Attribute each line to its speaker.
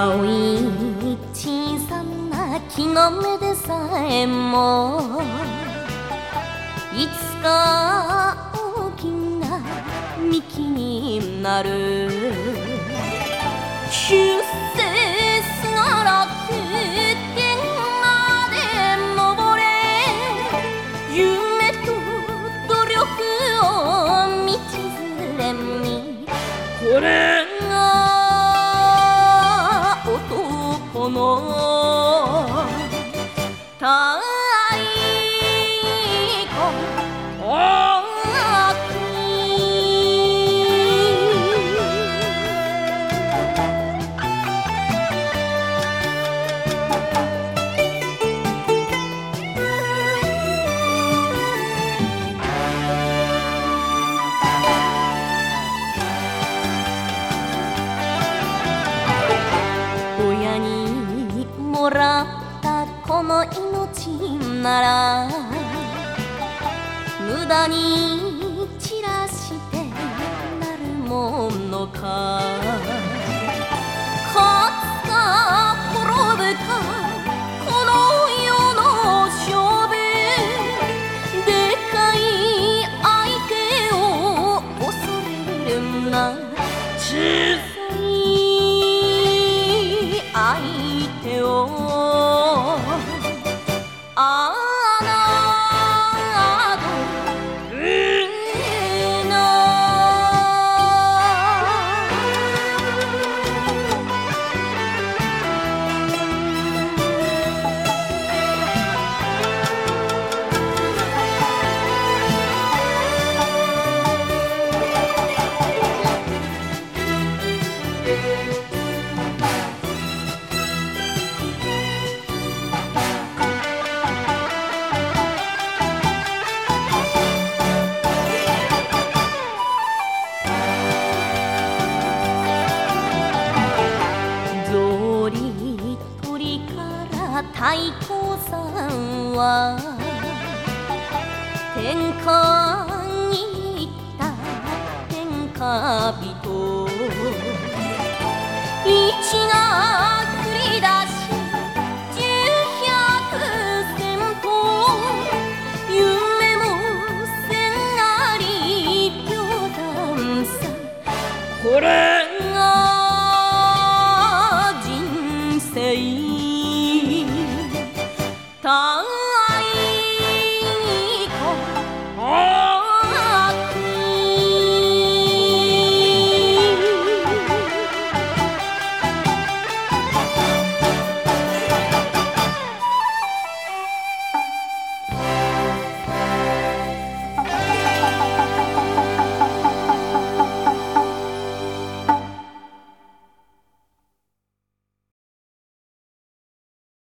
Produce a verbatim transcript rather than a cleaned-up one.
Speaker 1: 青い小さな木の芽でさえもいつか大きな幹になる。出世すなら空天まで登れ。夢と努力を道連れに、これが男の太鼓。親にもらったこの命なら無駄に散らしてなるものか。勝つか滅ぶかこの世の勝負。でかい相手を恐れるな。小さい相手をあ太鼓さんは天下に行った天下人。